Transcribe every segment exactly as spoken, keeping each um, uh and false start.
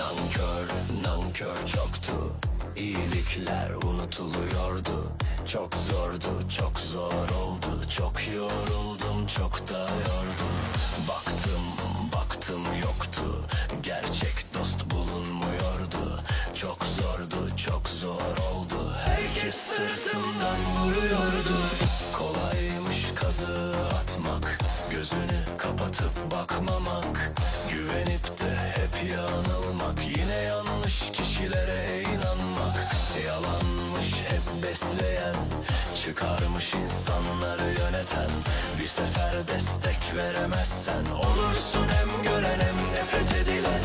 Nankör, nankör çoktu. İyilikler unutuluyordu. Çok zordu, çok zor oldu. Çok yoruldum, çok da yordu. Baktım, baktım yoktu. Gerçek dost bulunmuyordu. Çok zordu, çok zor oldu. Herkes sırtımdan vuruyordu. Kolaymış kazığı atmak, gözünü kapatıp bakmamak, güvenip de hep yanılmak, yine yanlış kişilere inanmak. Yalanmış hep besleyen, çıkarmış insanları yöneten. Bir sefer destek veremezsen olursun hem gören hem nefret edilen.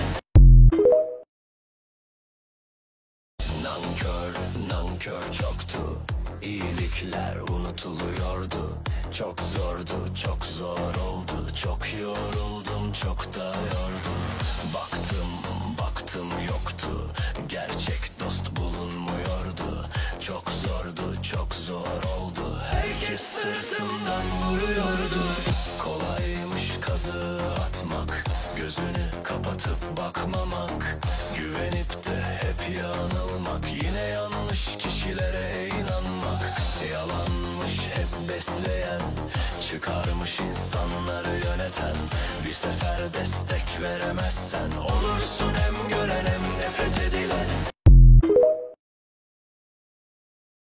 Nankör, nankör çoktu. İyilikler unutuluyordu. Çok zordu, çok zor oldu. Çok yoruldum, çok da yordu. Baktım, baktım yoktu. Gerçek dost bulunmuyordu. Çok zordu, çok zor oldu. Herkes sırtımdan vuruyordu. Kolaymış kazığı atmak, gözünü kapatıp bakmamak, güvenip de hep yanılmak, yine yanlış kişilere inanmak. Yalanmış hep besleyen, çıkarmış insanları yöneten. Bir sefer destek veremezsen olursun hem gören hem nefret edilen.